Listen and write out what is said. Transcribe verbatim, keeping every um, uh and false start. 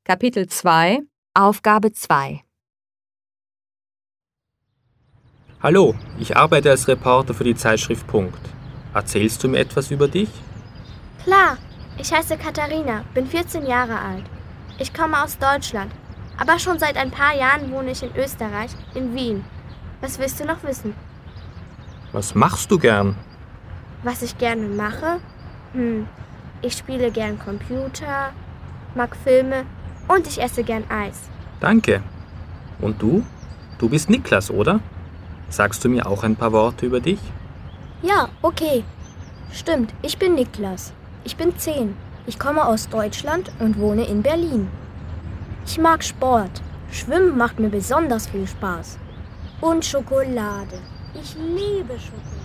Kapitel zwei, Aufgabe zwei. Hallo, ich arbeite als Reporter für die Zeitschrift Punkt. Erzählst du mir etwas über dich? Klar, ich heiße Katharina, bin vierzehn Jahre alt. Ich komme aus Deutschland, aber schon seit ein paar Jahren wohne ich in Österreich, in Wien. Was willst du noch wissen? Was machst du gern? Was ich gerne mache? Hm, ich spiele gern Computer, mag Filme und ich esse gern Eis. Danke. Und du? Du bist Niklas, oder? Sagst du mir auch ein paar Worte über dich? Ja, okay. Stimmt, ich bin Niklas. Ich bin zehn. Ich komme aus Deutschland und wohne in Berlin. Ich mag Sport. Schwimmen macht mir besonders viel Spaß. Und Schokolade. Ich liebe Schokolade.